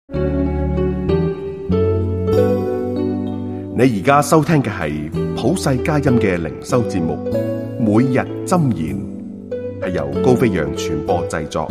你而家收聽嘅係普世佳音嘅靈修節目，每日箴言，係由高飛揚傳播製作。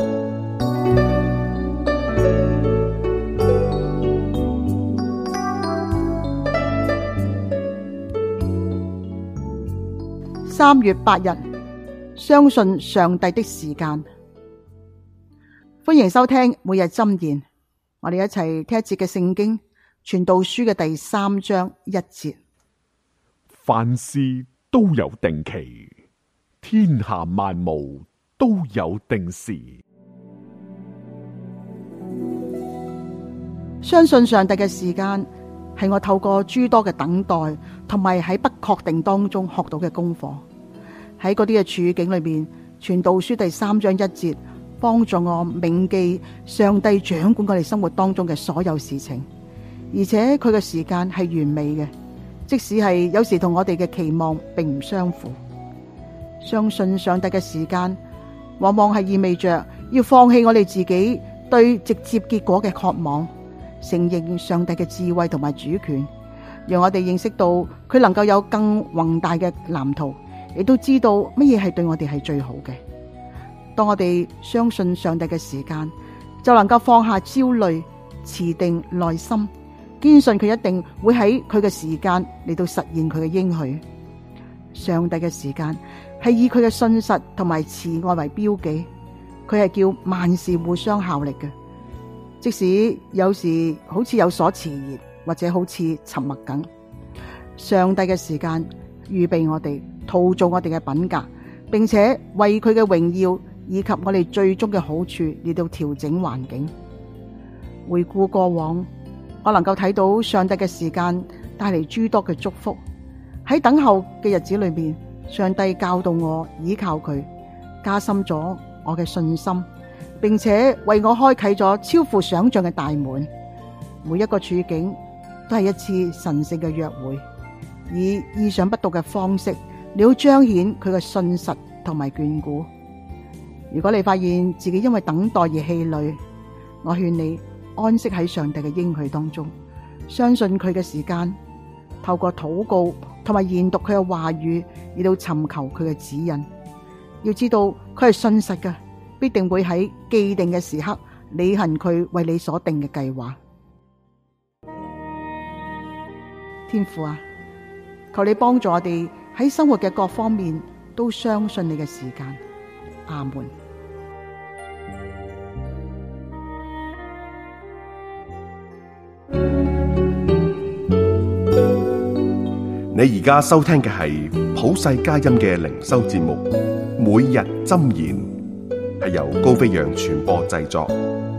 3月8日，相信上帝的時間。歡迎收聽每日箴言，我哋一齊聽一節嘅聖經，傳道書嘅第3章1節。 凡事都有定期，天下萬物都有定時。 相信上帝嘅時間係我透過諸多嘅等待同埋喺不確定當中學到嘅功課。喺嗰啲嘅處境裏面，傳道書第3章1節幫助我銘記上帝掌管我哋生活當中嘅所有事情，而且佢嘅時間係完美嘅，即使係有時同我哋嘅期望並唔相符。相信上帝嘅時間往往係意味着要放棄我哋自己對直接結果嘅渴望，承認上帝嘅智慧同埋主權，讓我哋認識到佢能夠有更宏大嘅藍圖，亦都知道乜嘢係對我哋係最好嘅。當我哋相信上帝嘅時間，就能夠放下焦慮，持定內心，堅信佢一定會喺佢嘅時間嚟到實現佢嘅應許。上帝嘅時間係以佢嘅信實同埋慈愛為標記，佢係叫萬事互相效力嘅。即使有時好似有所遲疑，或者好似沉默緊，上帝嘅時間預備我哋，陶造我哋嘅品格，並且為佢嘅榮耀以及我哋最終嘅好處嚟到調整環境。回顧過往，我能夠睇到上帝嘅時間帶嚟諸多嘅祝福。喺等候嘅日子裏面，上帝教導我倚靠佢，加深咗我嘅信心，並且為我開啟咗超乎想象嘅大門。每一個處境都係一次神聖嘅約會，以意想不到嘅方式，你要彰顯佢嘅信實同埋眷顧。如果你發現自己因為等待而氣餒，我勸你安息喺上帝嘅應許當中，相信佢嘅時間，透過禱告同埋研讀佢嘅話語，而到尋求佢嘅指引。要知道佢係信實嘅，必定會喺既定嘅時刻履行佢為你所定嘅計劃。天父啊，求你幫助我哋喺生活嘅各方面都相信你嘅時間。阿門。 你而家收聽嘅係普世佳音嘅靈修節目，每日箴言，係由高飛揚傳播製作。